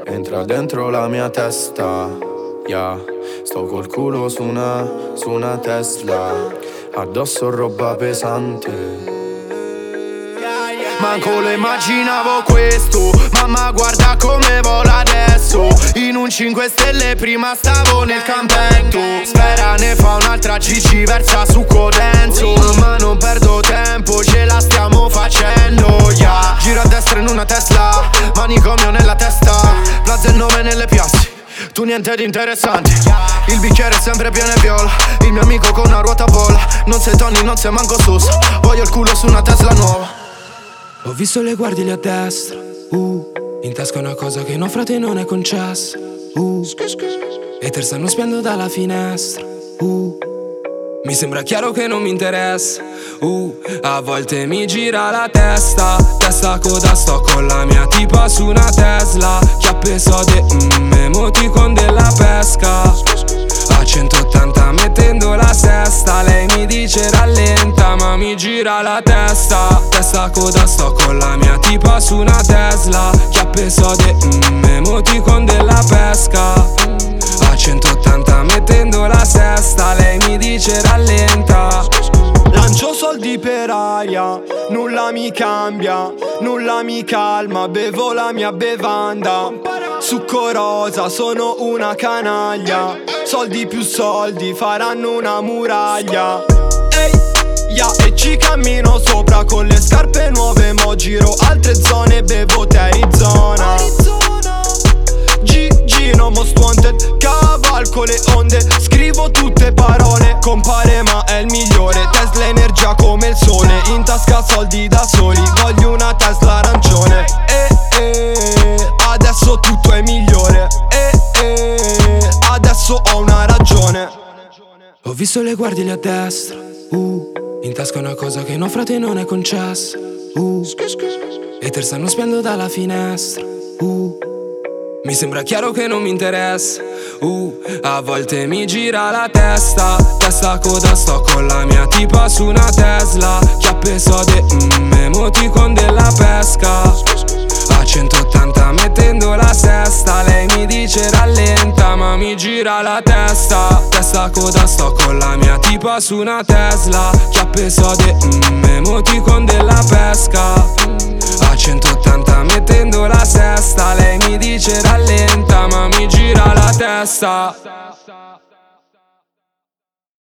entra dentro la mia testa, yeah. Sto col culo su una Tesla, addosso roba pesante. Manco lo immaginavo questo, mamma guarda come vola adesso. In un 5 stelle prima stavo nel campetto. Spera ne fa un'altra Gigi versa succo denso. Mamma non perdo tempo, ce la stiamo facendo, yeah. Giro a destra in una Tesla, manicomio nella testa, Plaza e 9 nelle piazze, tu niente di interessante. Il bicchiere è sempre pieno e viola, il mio amico con una ruota vola. Non sei Tony, non sei manco Sosa, voglio il culo su una Tesla nuova. Ho visto le guardie lì a destra, in tasca una cosa che no frate non è concessa, e te stanno spiando dalla finestra, mi sembra chiaro che non mi interessa, a volte mi gira la testa, testa coda sto con la mia tipa su una Tesla, chiappe sode, emoticon della pesca, a 180 mettendo la sesta, lei mi dice rallenta ma mi gira la testa, testa coda sto con la mia tipa su una Tesla, chiappe sode, emoticon della pesca, a 180 mettendo la sesta, lei mi dice rallenta. Lancio soldi per aria, nulla mi cambia, nulla mi calma, bevo la mia bevanda, succo rosa, sono una canaglia, soldi più soldi faranno una muraglia. Ehi, yeah, e ci cammino sopra con le scarpe nuove, mo giro altre zone, bevo te Arizona. Gino most wanted, cavalco le onde, scrivo tutte parole, compare ma è il migliore, Tesla energia come il sole, in tasca soldi da soli, voglio una Tesla arancione, adesso tutto è migliore, adesso ho una ragione. Ho visto le guardie lì a destra, in tasca una cosa che no frate non è concessa, e te stanno spiando dalla finestra, mi sembra chiaro che non mi interessa, a volte mi gira la testa, testa coda sto con la mia tipa su una Tesla, chiappe sode, emoticon della pesca, a 180 mettendo la sesta, lei mi dice rallenta ma mi gira la testa, testa coda sto con la mia tipa su una Tesla, chiappe sode, emoticon della pesca, a 180 mettendo la sesta, lei mi dice rallenta ma mi gira la testa.